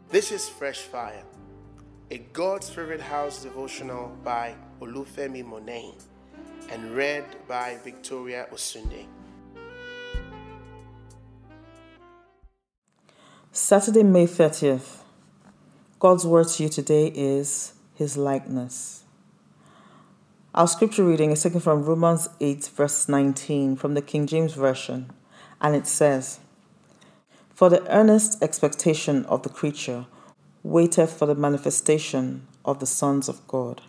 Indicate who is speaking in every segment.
Speaker 1: This is Fresh Fire, a God's Favorite House devotional by Olufemi Monet and read by Victoria Osunde.
Speaker 2: Saturday, May 30th. God's word to you today is His likeness. Our scripture reading is taken from Romans 8, verse 19 from the King James Version, and it says, "For the earnest expectation of the creature waiteth for the manifestation of the sons of God."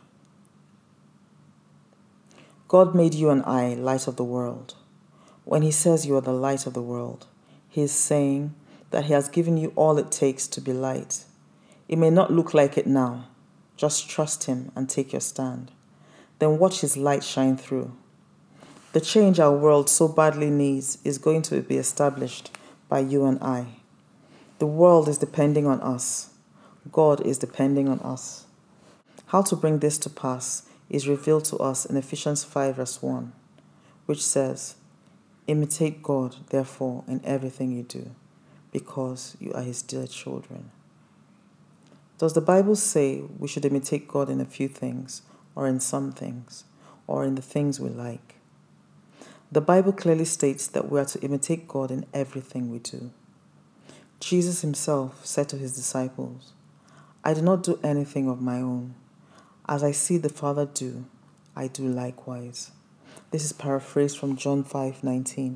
Speaker 2: God made you and I light of the world. When He says you are the light of the world, He is saying that He has given you all it takes to be light. It may not look like it now. Just trust Him and take your stand. Then watch His light shine through. The change our world so badly needs is going to be established by you and I. The world is depending on us. God is depending on us. How to bring this to pass is revealed to us in Ephesians 5 verse 1, which says, "Imitate God, therefore, in everything you do, because you are His dear children." Does the Bible say we should imitate God in a few things, or in some things, or in the things we like? The Bible clearly states that we are to imitate God in everything we do. Jesus Himself said to His disciples, "I do not do anything of my own. As I see the Father do, I do likewise." This is paraphrased from John 5:19.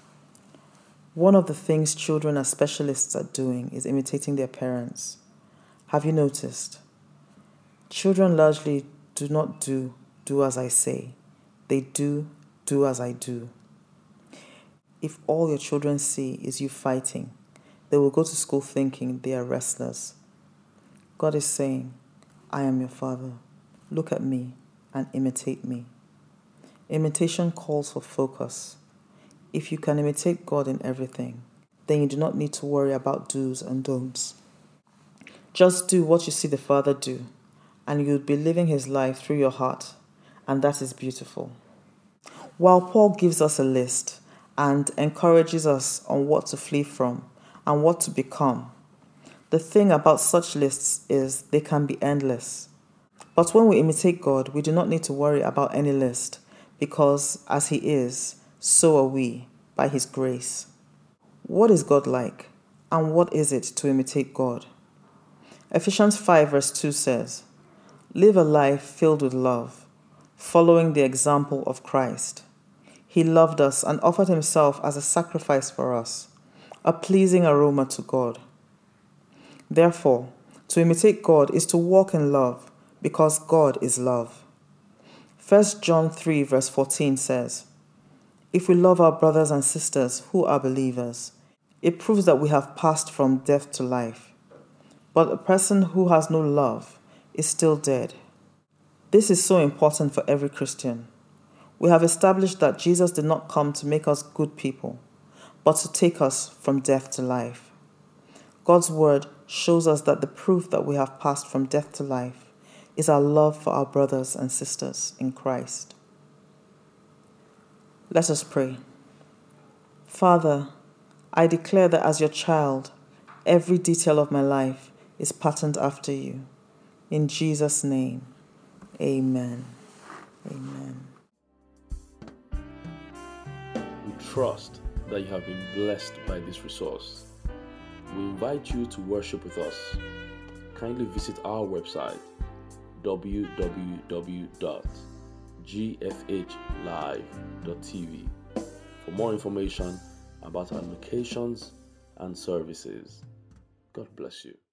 Speaker 2: One of the things children are specialists at doing is imitating their parents. Have you noticed? Children largely do not do as I say. They do as I do. If all your children see is you fighting, they will go to school thinking they are wrestlers. God is saying, "I am your Father. Look at me and imitate me." Imitation calls for focus. If you can imitate God in everything, then you do not need to worry about do's and don'ts. Just do what you see the Father do, and you'll be living His life through your heart, and that is beautiful. While Paul gives us a list and encourages us on what to flee from and what to become, the thing about such lists is they can be endless. But when we imitate God, we do not need to worry about any list, because as He is, so are we, by His grace. What is God like, and what is it to imitate God? Ephesians 5 verse 2 says, "Live a life filled with love, following the example of Christ. He loved us and offered Himself as a sacrifice for us, a pleasing aroma to God." Therefore, to imitate God is to walk in love, because God is love. 1 John 3 verse 14 says, "If we love our brothers and sisters who are believers, it proves that we have passed from death to life. But a person who has no love is still dead." This is so important for every Christian. We have established that Jesus did not come to make us good people, but to take us from death to life. God's word shows us that the proof that we have passed from death to life is our love for our brothers and sisters in Christ. Let us pray. Father, I declare that as your child, every detail of my life is patterned after you. In Jesus' name, amen. Amen.
Speaker 3: We trust that you have been blessed by this resource. We invite you to worship with us. Kindly visit our website www.gfhlive.tv for more information about our locations and services. God bless you.